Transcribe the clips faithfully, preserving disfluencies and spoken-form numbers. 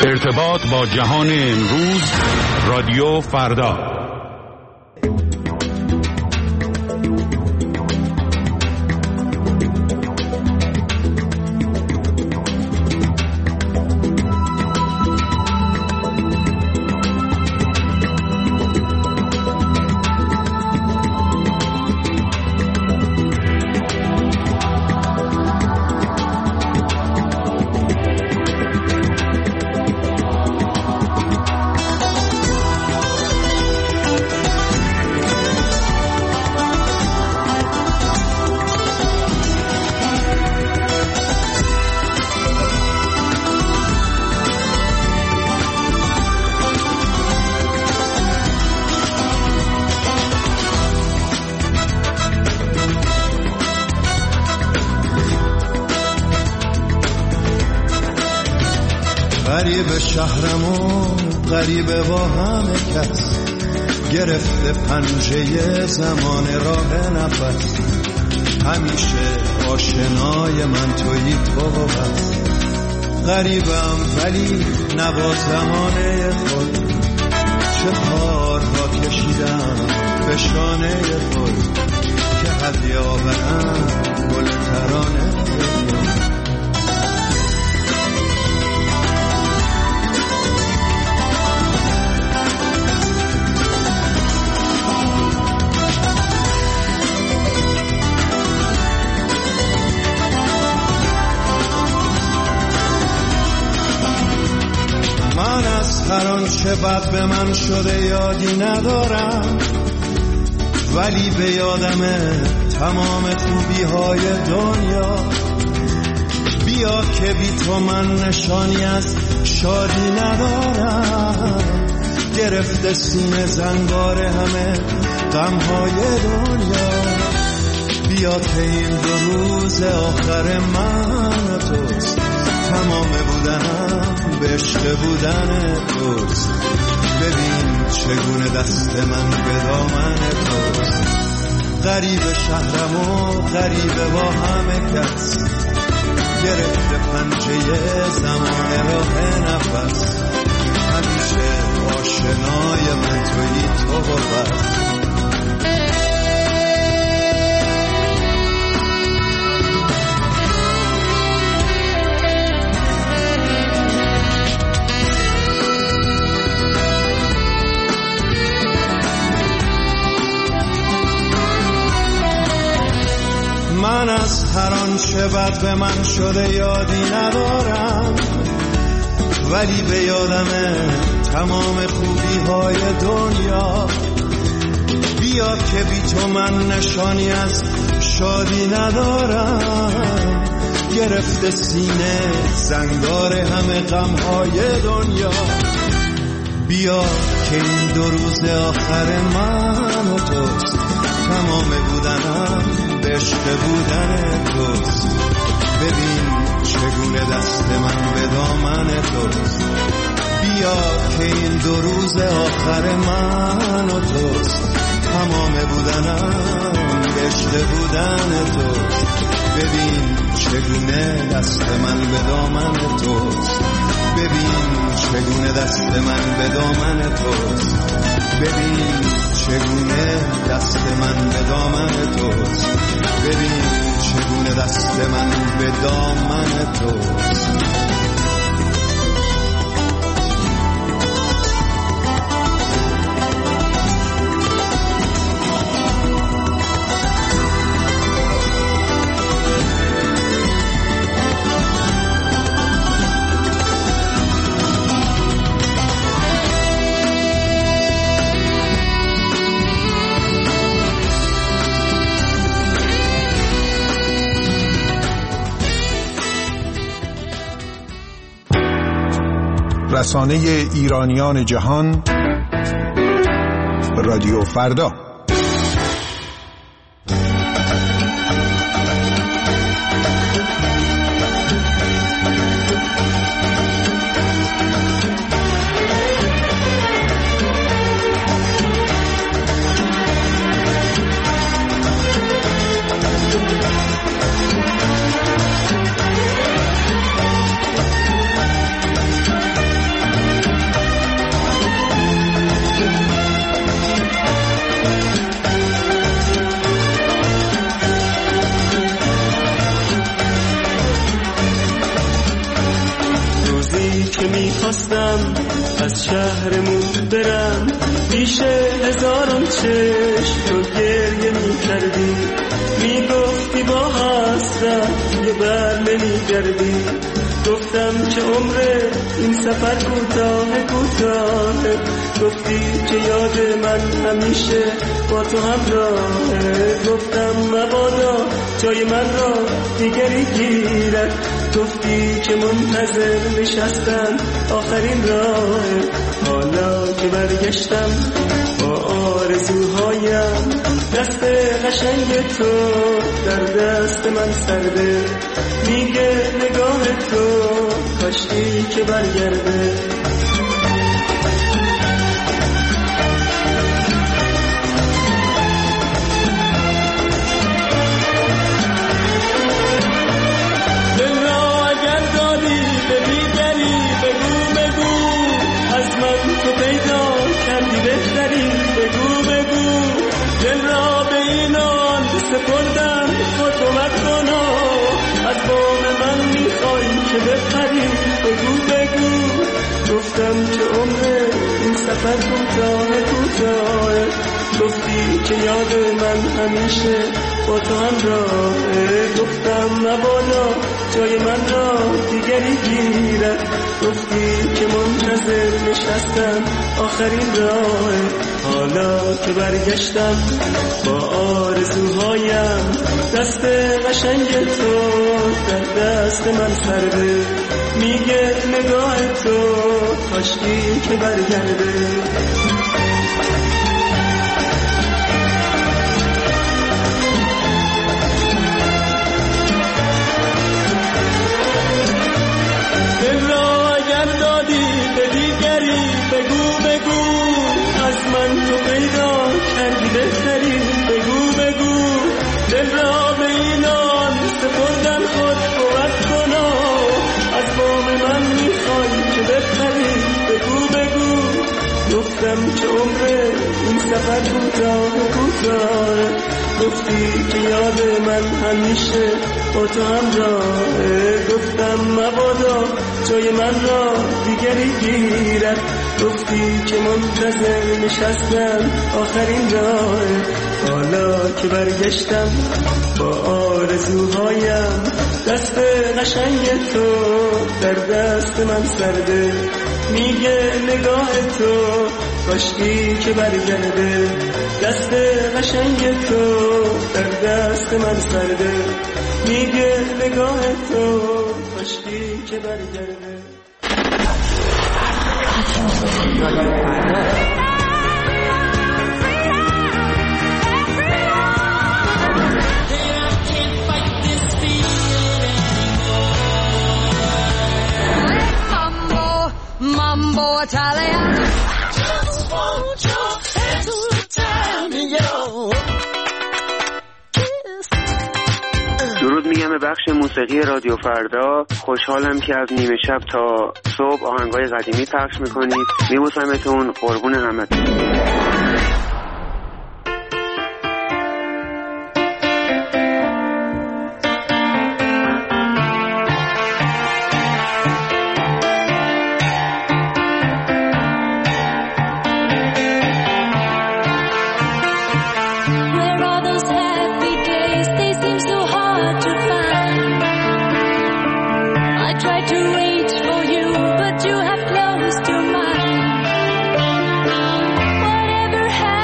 ارتباط با جهان امروز، رادیو فردا. غریب شهرم و غریب با همه کس، گرفته پنجه زمان راه نفس. همیشه آشنای من تویی تو بس، غریبم ولی نبا زمانه خود. چه کارها کشیدم به شانه خود، که هدیه آورم گل ترانه خود. هر آنچه بد به من شده یادی ندارم، ولی به یادمه تمام خوبی های دنیا. بیا که بی تو من نشانی از شادی ندارم، گرفته سینه زنگار همه غم های دنیا. بیا که این دو روز آخر من توست، تمام بودنم به عشق بودن توست. ببین چگونه دست من به دامن توست. غریب شهرم و غریب با همه کس، گرفته پنجه زمان راه نفس. همیشه آشنای من تویی تو بس. من از هر آنچه بد به من شده یادی ندارم، ولی به یادمه تمام خوبی های دنیا. بیا که بی تو من نشانی از شادی ندارم، گرفته سینه زنگار همه غم های دنیا. بیا که این دو روز آخر من و توست، تمام بودنم به عشق بودن توست. ببین چگونه دست من به دامن توست. بیا که این دو روز آخر من و توست، تمام بودنم به عشق بودن توست. ببین چگونه دست من به دامن توست. ببین چگونه دست من به دامن توست. ببین چگونه دست من به دامن توست. ببین چگونه دست من به دامن توست. رسانه ایرانیان جهان، رادیو فردا. روزی که میخواستم از شهرمون برم، پیش هزاران چشم تو گریه میکردی، میگفتی با حسرت یه بر نمیگردی. گفتم که عمر این سفر کوتاه کوتاه، گفتی که یاد من همیشه با تو همراهه. گفتم مبادا جای من را دیگری گیرد، گفتی که منتظر نشستن آخرین راه. حالا که برگشتم با آرزوهایم، دست قشنگ تو در دست من سرده، میگه نگاه تو کاشکی که برگرده. دل را اگر دادی به دیگری بگو بگو، از من تو پیدا کردی بهتری بگو بگو. دل را به اینان سپردم خود کمک کنا، از بام من میخوای که بپری بگو بگو. گفتم که عمر این سفر کوتاه کوتاه، گفتی که یاد من همیشه با تو همراهه. گفتم مبادا جای من را دیگری گیرد، گفتی که منتظر نشستم آخرین راه. حالا که برگشتم با آرزوهایم، دست قشنگ تو در دست من سرده، میگه نگاه تو کاشکی که برگرده. دل را اگر دادی به دیگری بگو بگو، از من تو پیدا کردی بهتری بگو بگو. دل را به اینان سپردن خود کمک کنا، از بام من میخوای که بپری بگو بگو. گفتم که عمر این سفر کوتاه کوتاه، گفتی که یاد من همیشه با تو همراهه. گفتم مبادا جای من را دیگری گیرد، گفتی که منتظر نشستم آخرین راه. حالا که برگشتم با آرزوهایم، دست قشنگ تو در دست من سرده، میگه نگاه تو کاشکی که برگرده. دست قشنگ تو در دست من سرده، میگه نگاه تو کاشکی که برگرده. Mambo Italian. Just want your hands to time yo. درود میگم به بخش موسیقی رادیو فردا. خوشحالم که از نیمه شب تا صبح آهنگای قدیمی پخش میکنید. میبوسمتون، قربون همتون. Whatever happened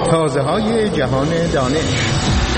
تازه های جهان دانش.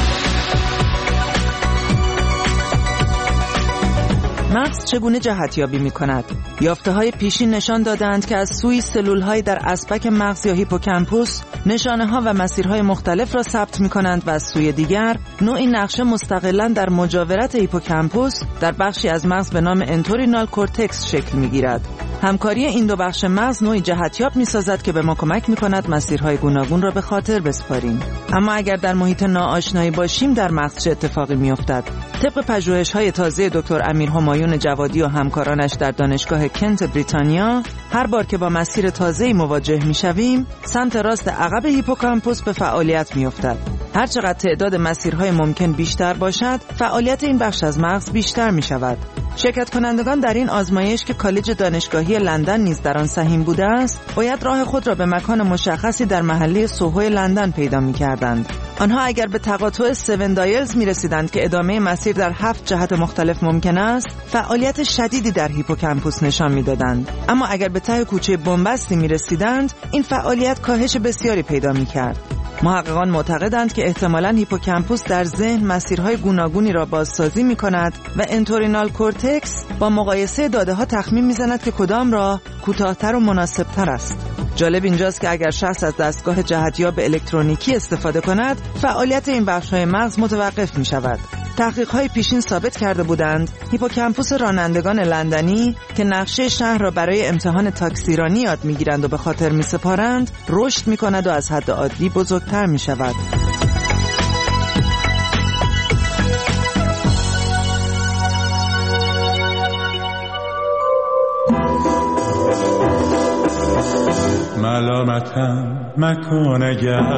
مغز چگونه جهتیابی می کند؟ یافته های پیشین نشان دادند که از سوی سلول های در اسبک مغز یا هیپوکامپوس نشانه ها و مسیرهای مختلف را ثبت می کنند و از سوی دیگر نوعی نقشه مستقلاً در مجاورت هیپوکامپوس در بخشی از مغز به نام انتورینال کورتکس شکل می گیرد. همکاری این دو بخش مغز نوعی جهتیاب می سازد که به ما کمک می کند مسیرهای گوناگون را به خاطر بسپاریم. اما اگر در محیط ناآشنایی باشیم در مغز چه اتفاقی می افتد؟ طبق پژوهش‌های تازه دکتر امیر همایون جوادی و همکارانش در دانشگاه کنت بریتانیا، هر بار که با مسیر تازه‌ای مواجه می‌شویم، سمت راست عقب هیپوکامپوس به فعالیت می‌افتد. هر چقدر تعداد مسیرهای ممکن بیشتر باشد، فعالیت این بخش از مغز بیشتر می‌شود. شرکت کنندگان در این آزمایش که کالج دانشگاهی لندن نیز در آن سهیم بوده است، باید راه خود را به مکان مشخصی در محله سوهو لندن پیدا می‌کردند. آنها اگر به تقاطع هفت دایلز می‌رسیدند که ادامه مسیر در هفت جهت مختلف ممکن است، فعالیت شدیدی در هیپوکامپوس نشان می‌دادند. اما اگر به ته کوچه بنبستی می‌رسیدند، این فعالیت کاهش بسیاری پیدا می‌کرد. محققان معتقدند که احتمالاً هیپوکامپوس در ذهن مسیرهای گوناگونی را بازسازی می‌کند و انتورینال کورتکس با مقایسه داده‌ها تخمین می‌زند که کدام راه کوتاه‌تر و مناسب‌تر است. جالب اینجاست که اگر شخص از دستگاه جهتیاب الکترونیکی استفاده کند، فعالیت این بخش‌های مغز متوقف می‌شود. تحقیق‌های پیشین ثابت کرده بودند هیپوکامپوس رانندگان لندنی که نقشه شهر را برای امتحان تاکسیرانی یاد می‌گیرند و به خاطر می‌سپارند، رشد می‌کند و از حد عادی بزرگتر می‌شود. ملامتم مکن اگر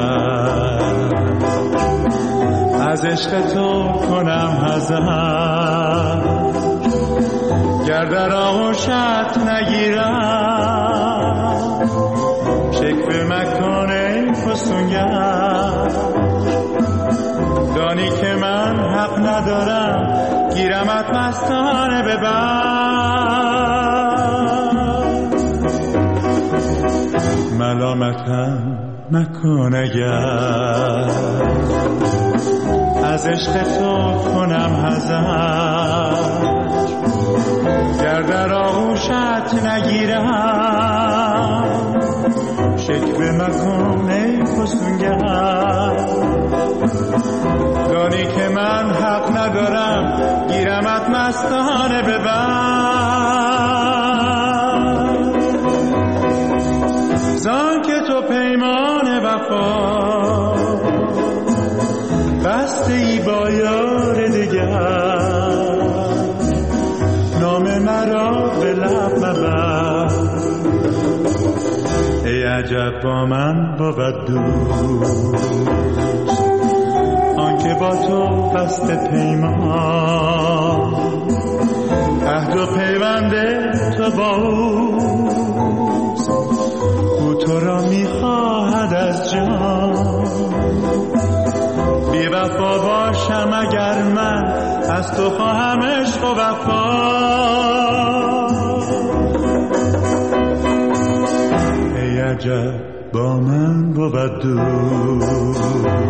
از عشق تو کنم حذر، گر در آغوشت نگیرم شکوه مکن ای فسونگر. دانی که من حق ندارم گیرمت مستانه ببر. ملامتم مکن اگر از عشق تو کنم حذر، گر در آغوشت نگیرم شکوه مکن ای فسونگر. دانی که من حق ندارم گیرمت مستانه ببر. زان که تو پیمان وفا بسته ای با یار دیگر، نام مرا به لب مبر. ای عجب با من بود دوست آنکه با تو بسته پیمان، عهد و پیوند تو با اوست، او تو را میخواهد از جان. بی وفا باشم اگر من از تو خواهم عشق و وفا. ای عجب با من بود دوست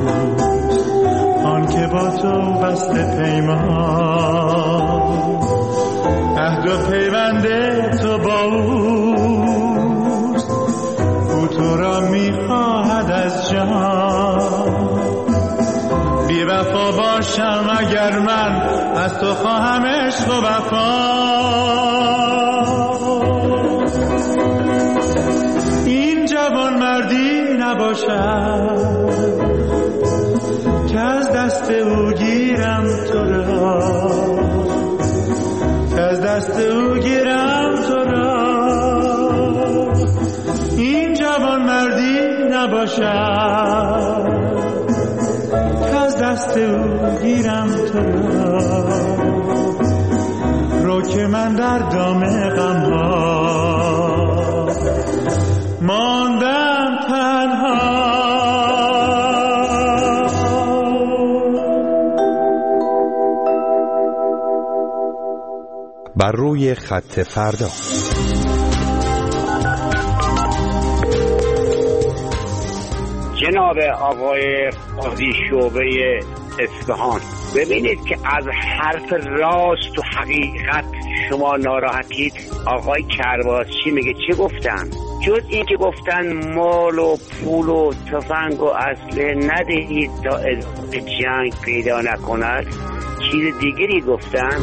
آن که با تو بسته پیمان، عهد و پیوند تو با اوست، او تو را میخواهد از جان. بی وفا باشم اگر من از تو خواهم عشق و وفا. این جوان مردی نباشد که از دست او گیرم تو را، که از دست او گیرم تو را. این جوان مردی نباشد که از دست او گیرم تو را. رو که من در دام غم‌ها ماندم تنها. بر روی خط فردا. جناب آقای قاضی شعبه اصفهان، ببینید که از حرف راست و حقیقت شما ناراحتید. آقای کرباسچی میگه چه گفتن؟ جز این که گفتن مال و پول و تفنگ و اسلحه ندهید تا ادامه جنگ پیدا نکند، چیز دیگری گفتن.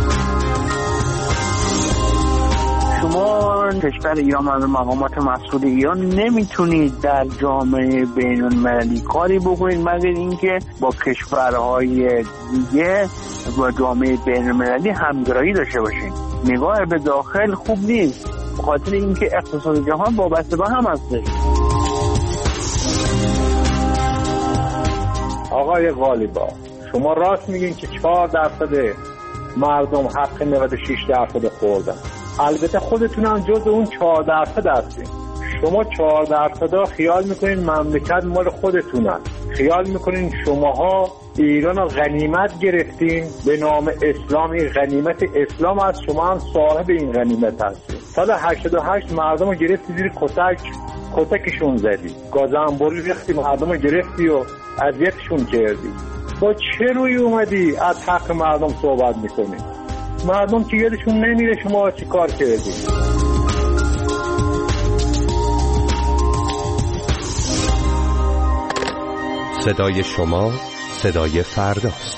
شما کشور ایران و مقامات مسئول ایران نمیتونید در جامعه بین المللی کاری بکنید مگر اینکه با کشورهای دیگه و جامعه بین المللی همگرایی داشته باشید. نگاه به داخل خوب نیست، به خاطر اینکه اقتصاد جهان وابسته به هم هست. آقای غالیبا، شما راست میگین که چهار درصد مردم حق نود و شش درصد خوردن. البته خودتون هم جز اون چهار درصد هستین. شما چهار درصد ها خیال میکنین مملکت مال خودتونن، خیال میکنین شماها ایران رو غنیمت گرفتین به نام اسلامی. غنیمت اسلام از شما هم صاحب این غنیمت هستین. سال هشتاد و هشت مردم رو گرفتی زیر کتک، کتکشون زدی، گازنبوری ریختی مردم رو گرفتی و اذیتشون کردی. با چه روی اومدی از حق مردم صحبت میکنی؟ مردم که یادشون نمیره شما چی کار کردی. صدای شما صدای فرداست.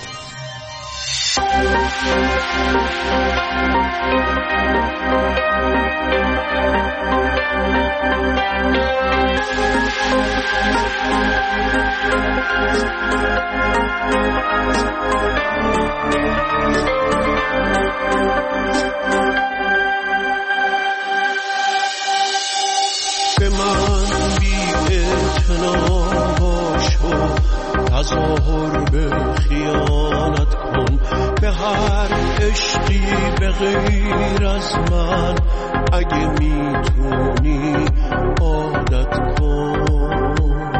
به من بی اعتنا باش و تظاهر به خیانت کن، به هر عشقی به غیر از من اگه میتونی عادت کن.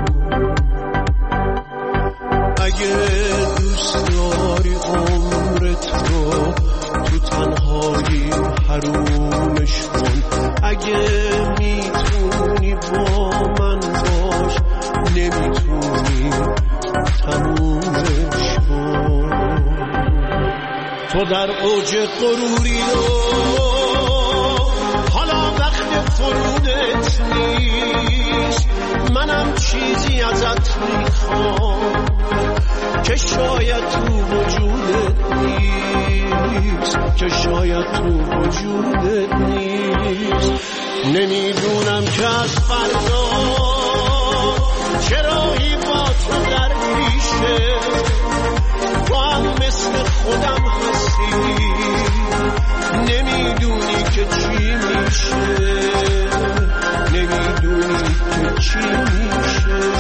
اگه دوست داری عمرت رو تو تنهایی حرومش کن، اگه میتونی با من باش، نمیتونی تمومش کن. تو در اوج غروری و حالا وقت فرودت نیست. منم چیزی ازت میخوام که شاید تو وجودت نیست، که شاید تو وجودت نیست. نمیدونم که از فردا چرایی با تو در پیشه، تو هم مثل خودم هستی، نمیدونی که چی میشه، نمیدونی که چی میشه.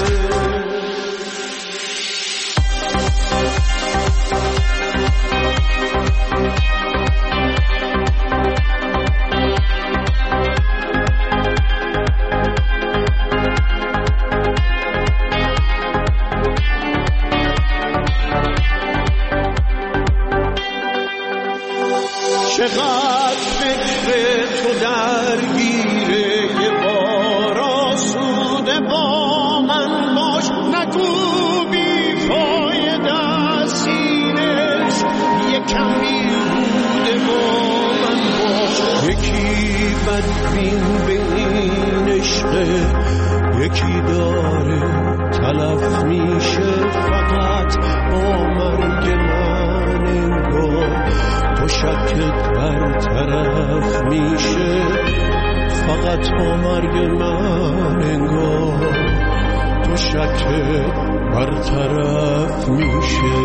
چقدر فکر تو درگیره، یه بار آسوده با من باش، نگو بی فایده سینش، یکم بیهوده با من باش. یکی بدبین به این عشقه، یکی داره تلف میشه فقط با مرگ من انگار. تو شکت برطرف میشه فقط با مرگ من انگار. تو شکت برطرف میشه.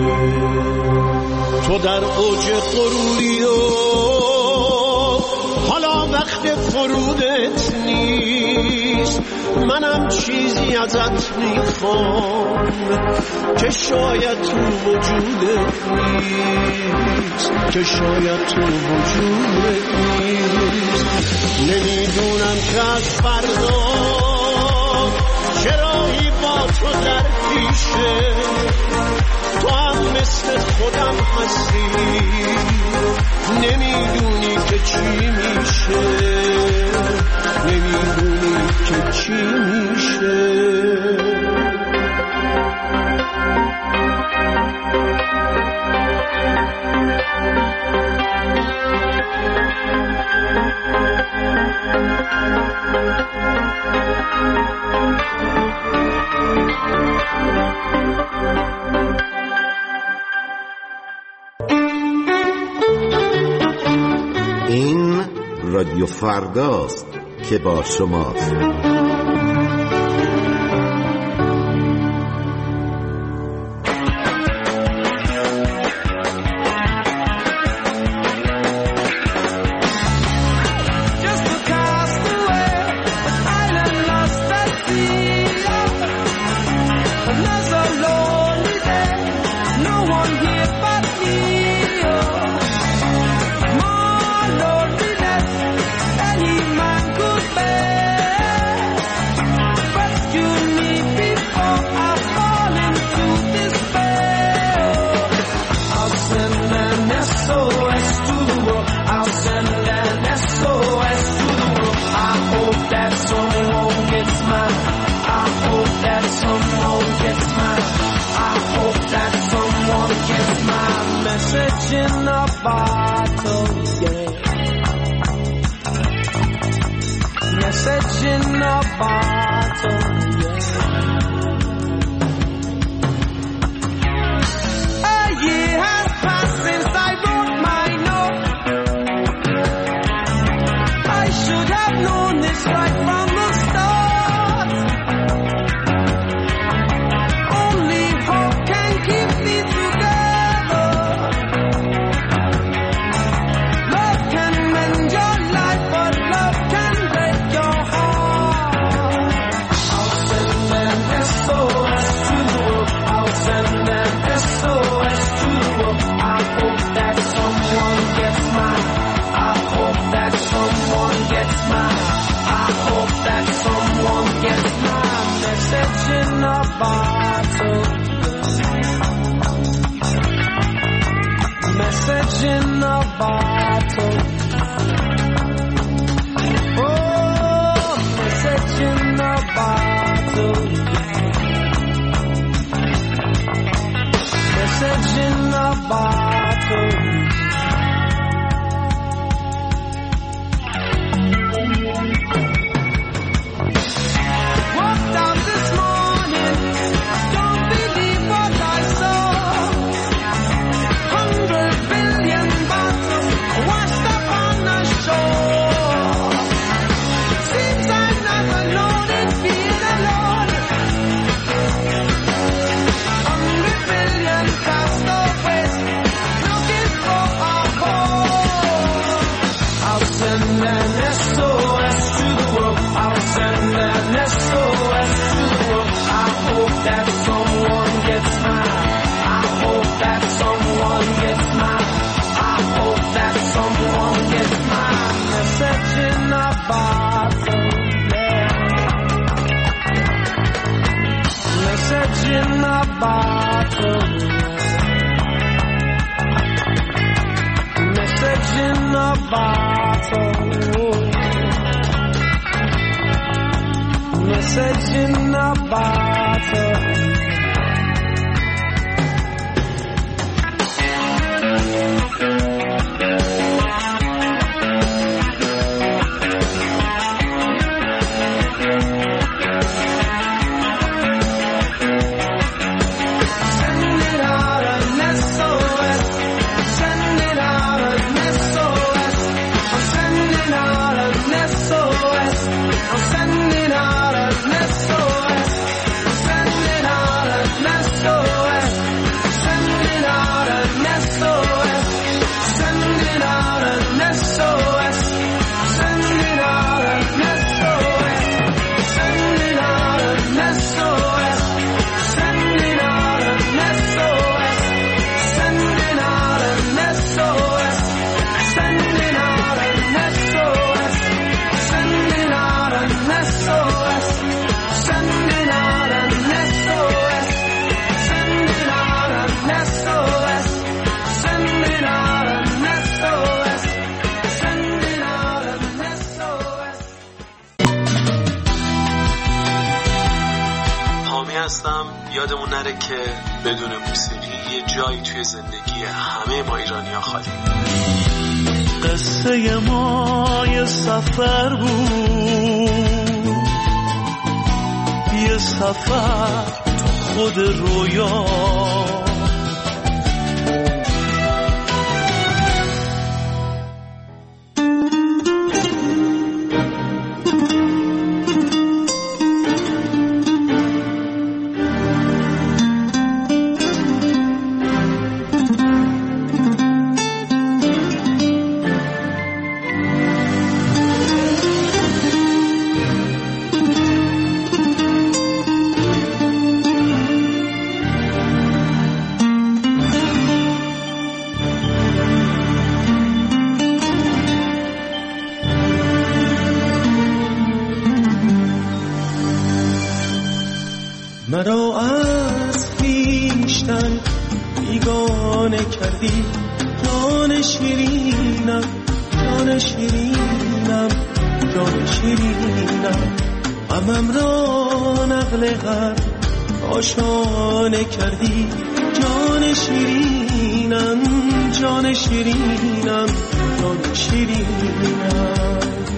تو در اوج غروری و حالا وقت فرودت نیست. منم چیزی ازت میخوام که شاید تو وجودت نیست، که شاید تو وجودت نیست. نمیدونم که از فردا چرایی با تو در پیشه، تو هم مثل خودم هستی، نمیدونی که چی میشه، نمیدونی که چی میشه. رادیو فرداست که با شماست. In a bottle, yeah. Message in a bottle, yeah. A year has passed since I wrote my note. I should have known this right from the start. Only hope can keep me together. In a bottle, message in a bottle. Oh, message in a bottle. Message in a bottle. Walked out this morning, don't believe what I saw. Hundred billion bottles washed up on the shore. Seems I'm not alone in being alone. Hundred billion castaways looking for a home. I'll send an S O S to the world. I'll send an S O S to the world. I hope that someone gets mine. I hope that someone gets mine. I hope that someone gets mine. Message in a bottle, yeah. Message in a bottle, yeah. Message in a bottle. Message in a bottle. Send it out an S O S. Send it out an S O S. I'm sending out an S O S. I'm sending out an S O S. Send it out an S O S. Send it out an S O S. Send it out an S O S. Send it out an S O S. Send it out an S O S. Send it out an S O S. Send it out an S O S. Send it out an S O S. Send it out an S O S. Send it out an S O S. Send it out an S O S. Send it out an S O S. Send it out an S O S. حامی هستم. یادمون نره که بدون موسیقی یه جایی توی زندگی همه ما ایرانی‌ها خالی. قصه ما یه سفر بود، یه سفر خود رویا. مرا از خویشتن بیگانه کردی، جان شیرینم جان شیرینم جان شیرینم، غمم را نقل غم آشانه کردی، جان شیرینم جان شیرینم جان شیرینم.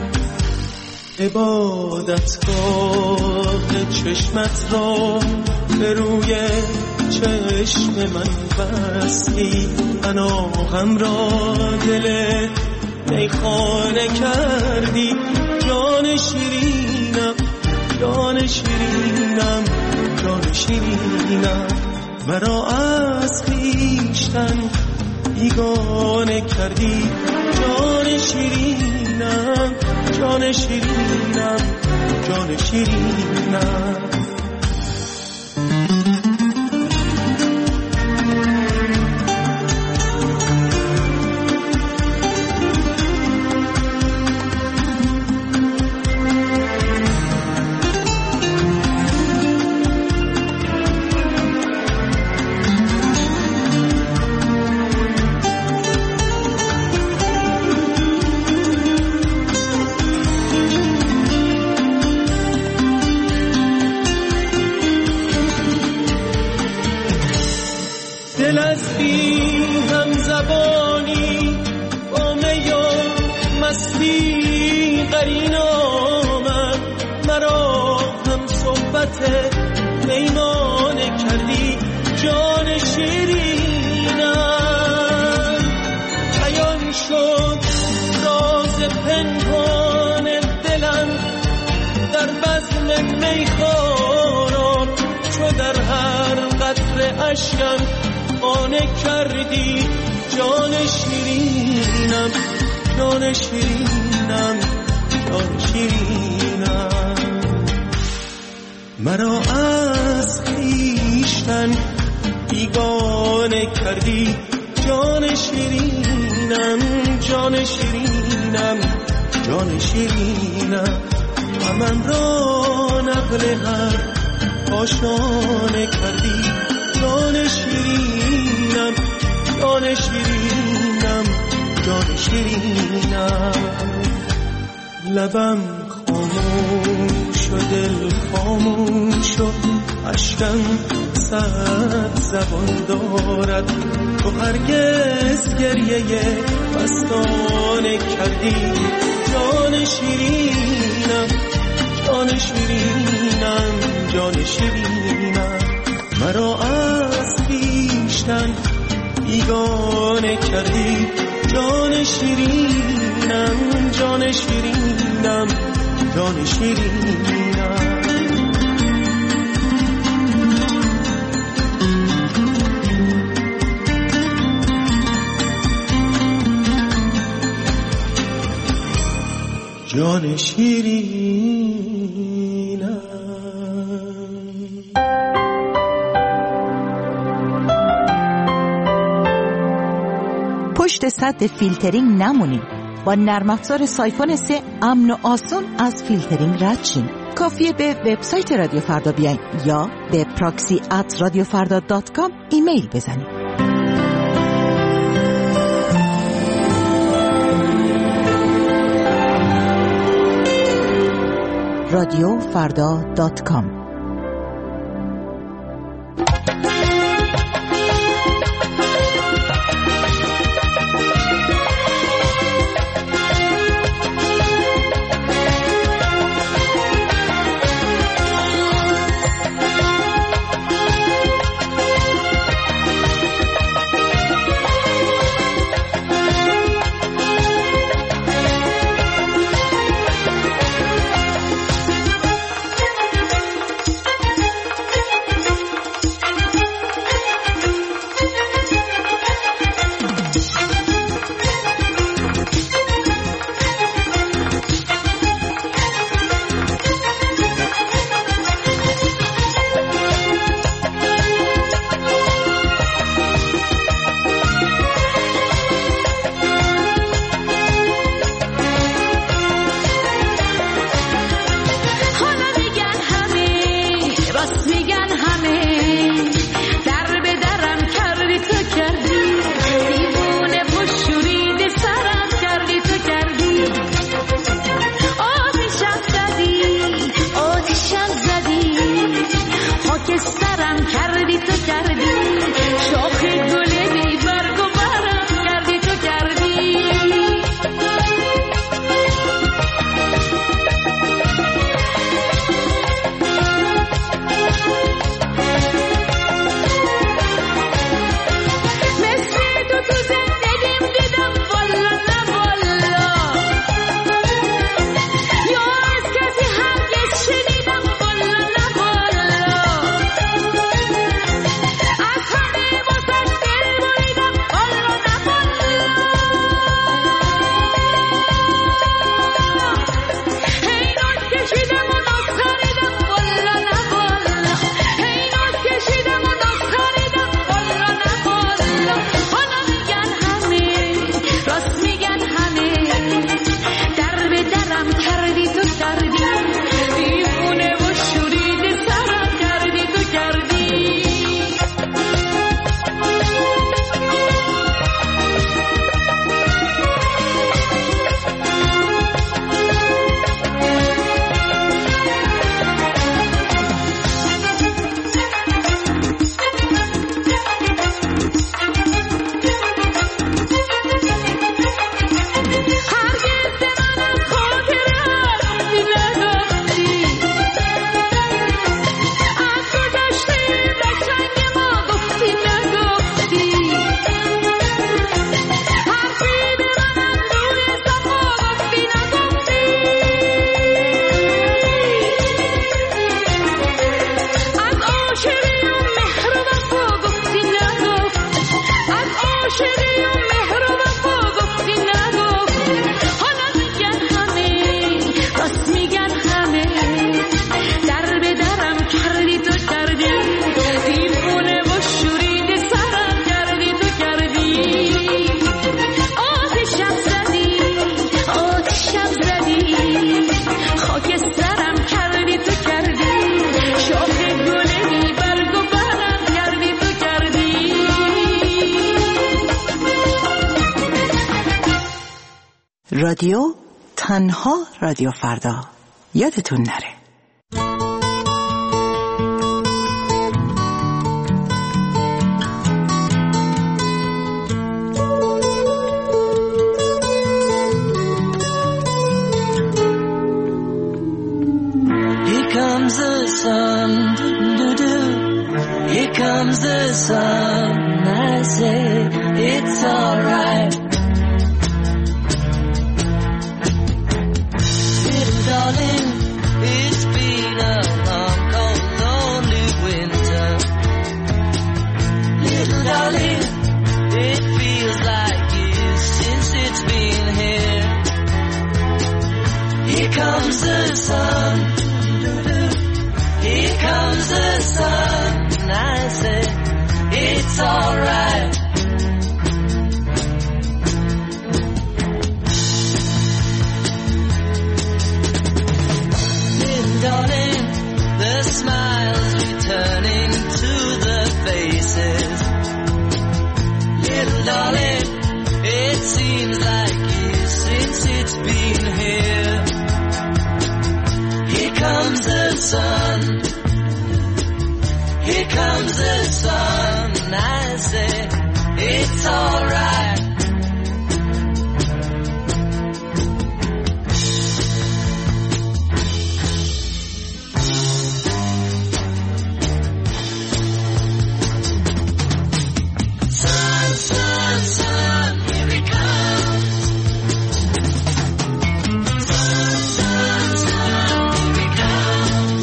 عبادتگاه چشمت را به روی چشم من بستی، پناهم را دل میخانه کردی، جان شیرینم جان شیرینم جان شیرینم. مرا از خویشتن بیگانه کردی، جان شیرینم جان شیرینم جان شیرینم. دل از بی هم زبانی با می و مستی قرین آمد، مرا هم صحبت میمانه کردی، جان شیرینم. بیان شد راز پنهان دلم در بزم میخواران، چو در هر قطره اشکم آنه کردی، جان شیرینم جان شیرینم جان شیرینم. مرا از خویشتن بیگانه کردی، جان شیرینم جان شیرینم جان شیرینم. غمم را نقل هر آشانه کردی، جان شیرینم جان شیرینم جان شیرینم. لبم خاموش و دل خاموش و اشکم صد زبان دارد، تو هرگز گریه مستانه کردی، جان شیرینم جان شیرینم جان شیرینم. مرا از خویشتن بیگانه کردی، جان شیرینم جان شیرینم جان شیرینم. جان شیرینم. پشت سد فیلترینگ نمونید. با نرم افزار سایفون سه امن و آسون از فیلترینگ رد شین. کافیه به وبسایت رادیو فردا بیاین یا به پراکسی ات رادیو فردا دات کام ایمیل بزنید. رادیو فردا دات کام. رادیو، تنها رادیو فردا. یادتون نره. Here comes the sun, doo-doo-doo. Here comes the sun. I say it's alright. Little darling, it's been a long, cold, lonely winter. Little darling, it feels like years since it's been here. Here comes the sun. Here comes the sun, and I say it's alright. Little darling, the smiles returning to the faces. Little darling, it seems like years since it's been here. Here comes the sun. Here comes the sun, and I say it's alright. Sun, sun, sun, here it comes. Sun, sun, sun, here it comes.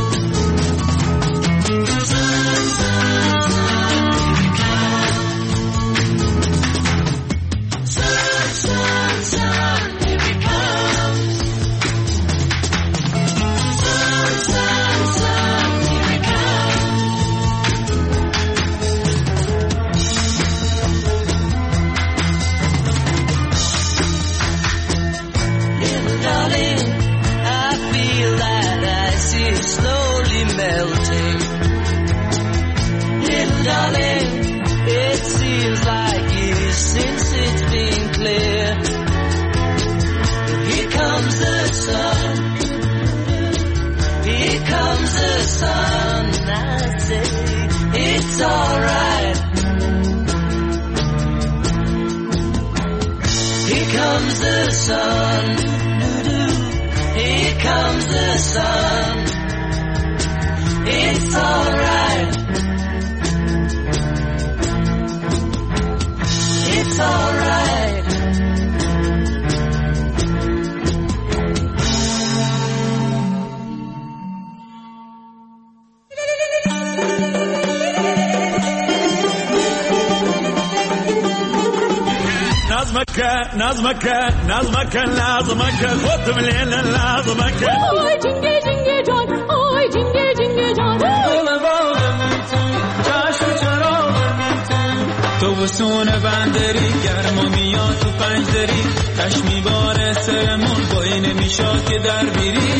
Sun, sun, sun, here it comes. Sun, sun, sun, here it comes. Sun, sun, sun, here it comes. Little darling, I feel that ice is slowly melting. Little darling, it seems like years since it's been clear. Here comes the sun. Here comes the sun, and I say it's alright. Here comes the sun. Here comes the sun. It's alright. It's alright. نظمك نظمك نظمك لازمك خد من الليل لازمك آی جنگه جنگه جان آی جنگه جنگه جان چشم چراغ تو بسون بندری گرم و میاد تو پنجدری کش میباره سرمون با این میشاد که در بیری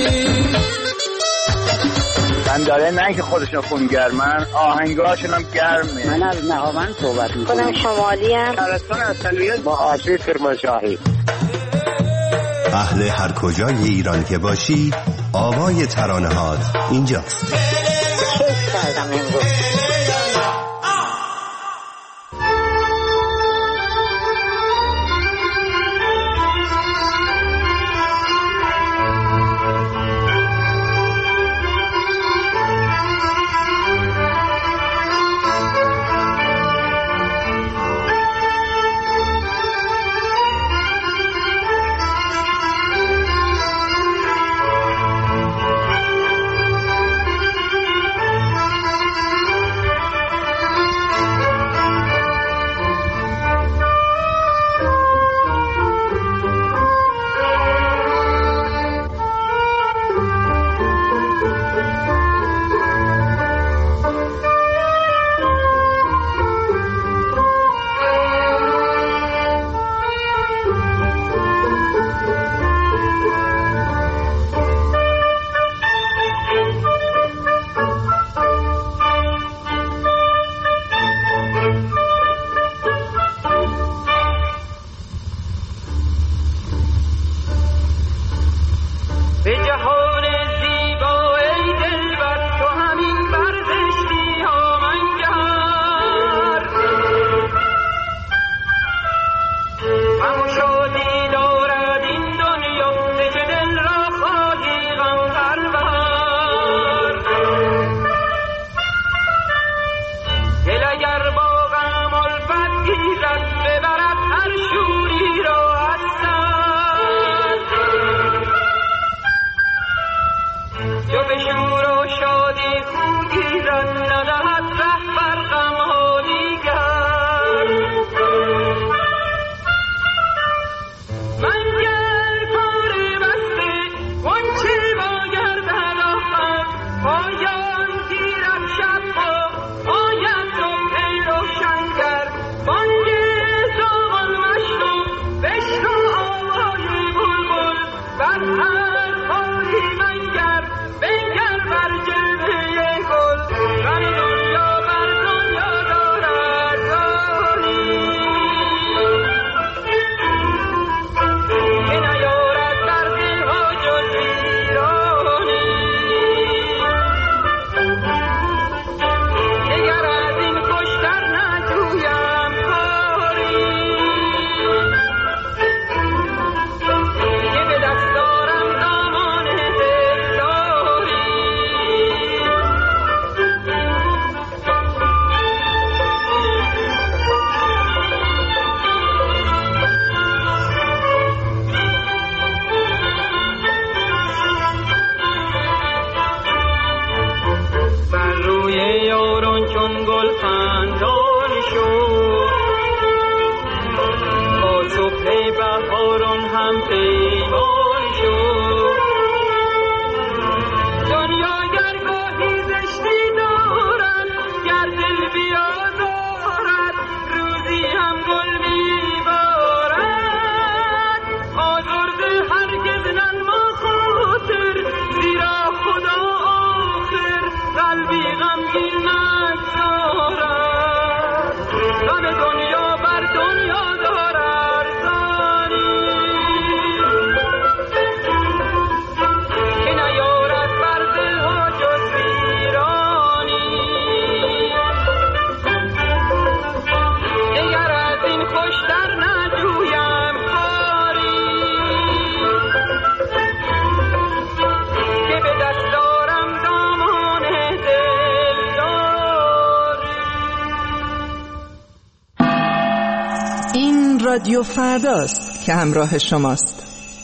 بنداره نه که خودشون خونگرمن آهنگاشون هم گرمه. من از نهاوند صحبت میکنم. شمالی هم شهرستان اصلیت با آشی کرمانشاهی. اهل هر کجای ایران که باشی آوای ترانه هات اینجاست. کیف کردم امروز. رادیو فرداست که همراه شماست.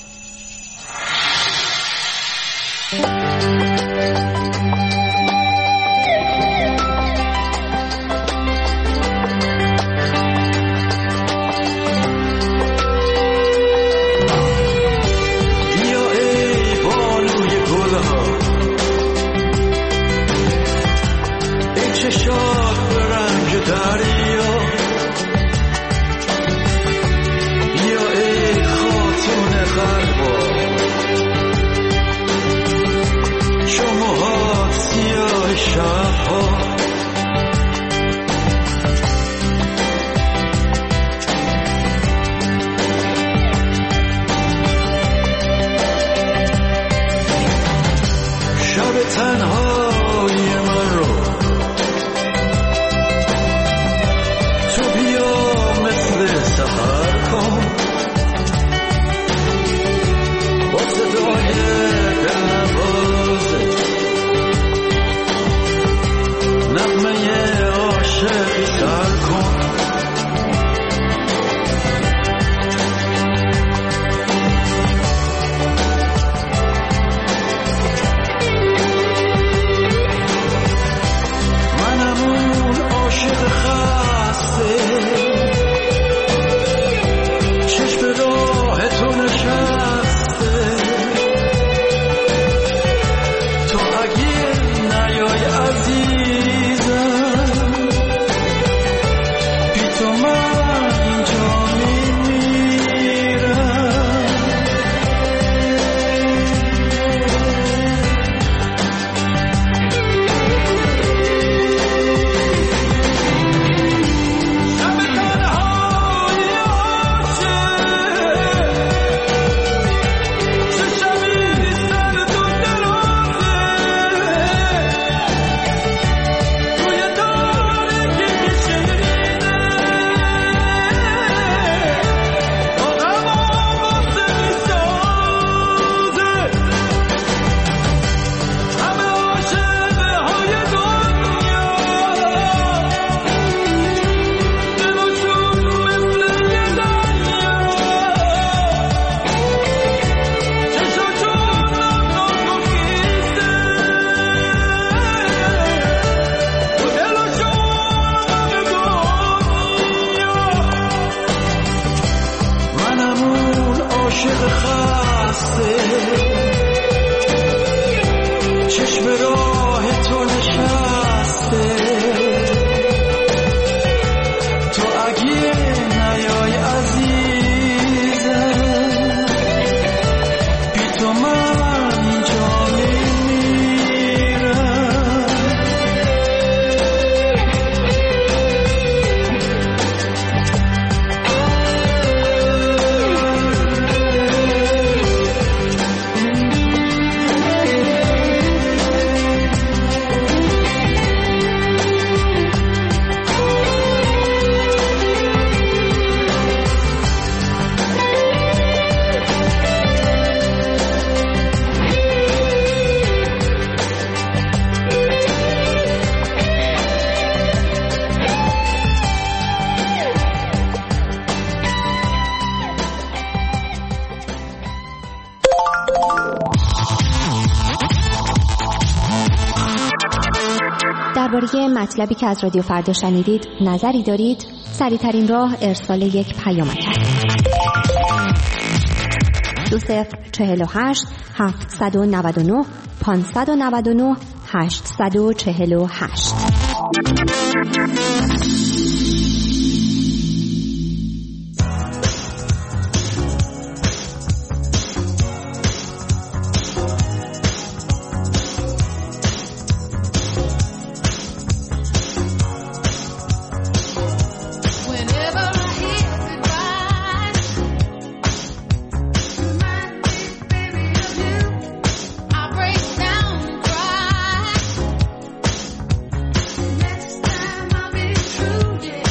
درباره مطلبی که از رادیو فردا شنیدید نظری دارید؟ سریع‌ترین راه ارسال یک پیامک است. دو صفر چهل و هشت هفتصد و نود و نه پانصد و نود و نه هشتصد و چهل و هشت. Next time I'll be true, yeah.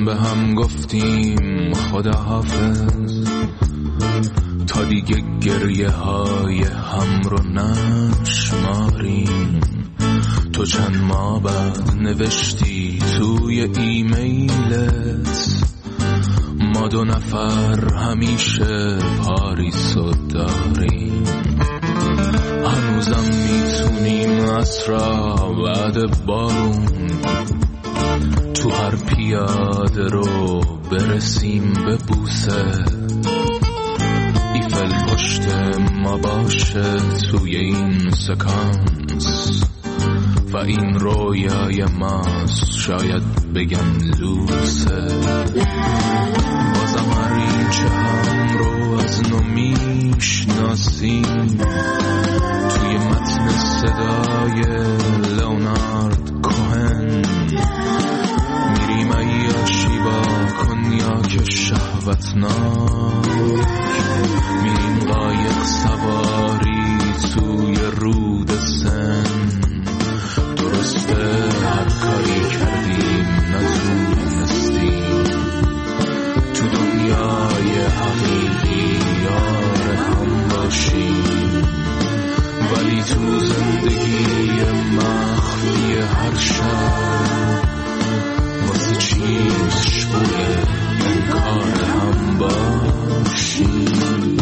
به هم گفتیم خداحافظ، تا دیگه گریه های هم رو نشماریم. تو چند ماه بعد نوشتی توی ایمیلت ما دو نفر همیشه پاریسو داریم. هنوزم میتونیم عصرا بعد بارون تو هر پیاده رو برسیم به بوسه. ایفل پشت ما باشه توی این سکانس و این رویای ماست، شاید بگن لوسه. بازم هر چه هم رو از نو میشناسیم توی متن صدای لئونارد کوهن. میریم عیاشی با کنیاک شهوتناک، میریم قایق سواری توی رود سن. درسته هر کاری کردیم نتونستیم تو دنیای حقیقی یار هم باشیم، ولی تو زندگی مخفی هر شب واسه چی مشغول انکار هم باشیم.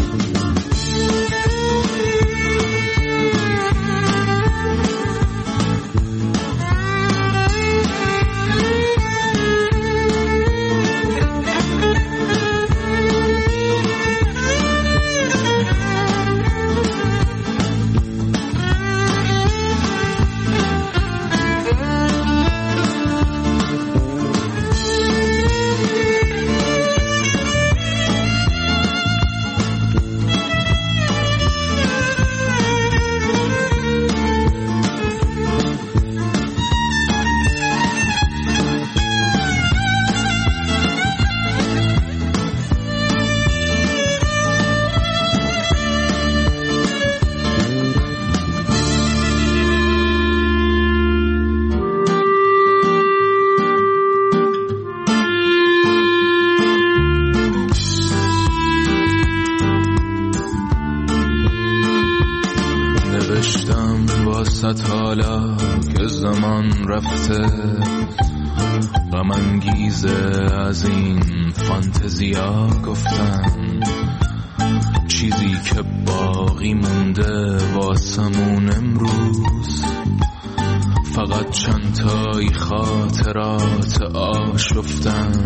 حالا که زمان رفته غم انگیزه از این فانتزیا گفتن، چیزی که باقی مونده واسمون امروز فقط چند تایی خاطرات آشفتن.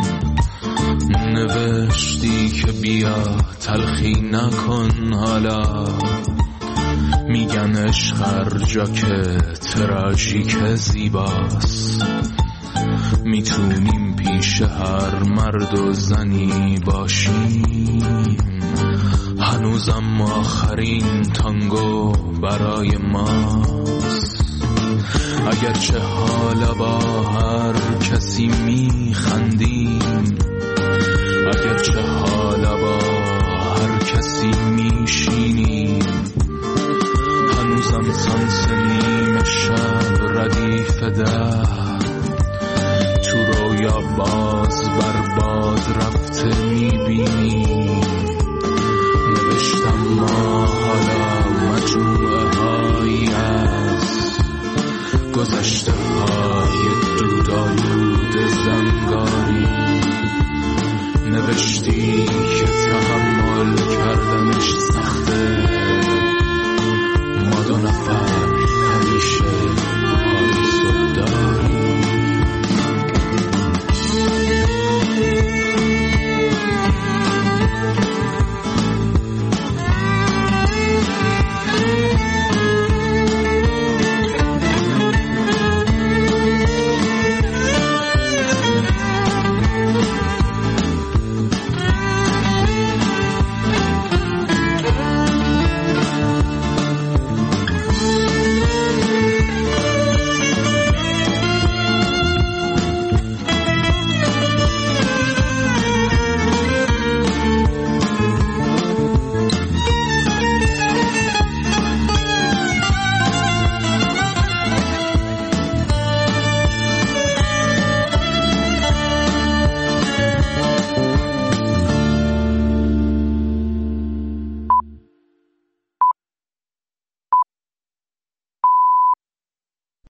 نوشتی که بیا تلخی نکن، حالا میگن عشق هر جا که تراژیک زیباست. میتونیم پیش هر مرد و زنی باشیم، هنوزم آخرین تانگو برای ماست. اگرچه حالا با هر کسی میخندیم، اگرچه حالا با هر کسی میشینیم، هنوزم سانس نیمه شب ردیف ده تو رویا باز بر باد رفته میبینیم. نوشتم ما حالا مجموعه هایی از گذشته های دودالود زنگاری. نوشتی که تحمل کردنش سخته،